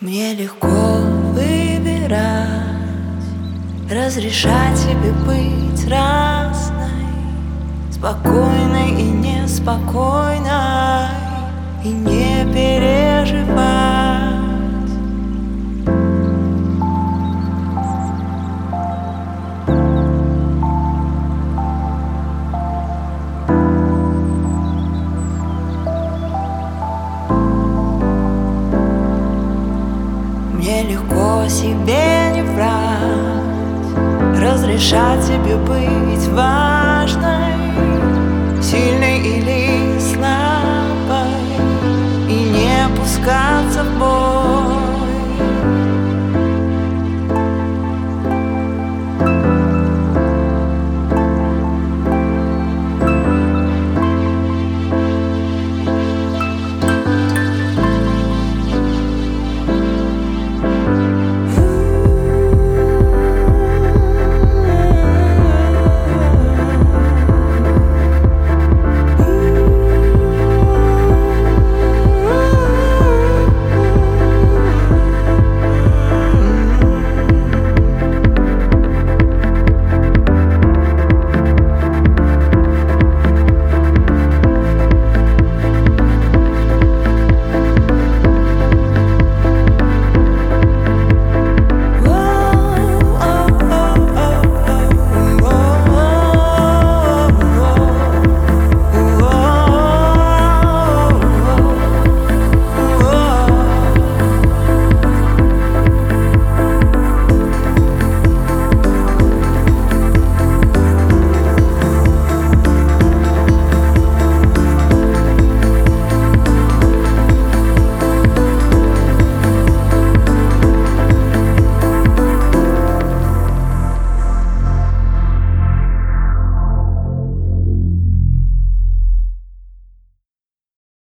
Мне легко выбирать, разрешать себе быть разной, спокойной и неспокойной, и не переживать. Мне легко себе не врать, разрешать себе быть важной, сильной или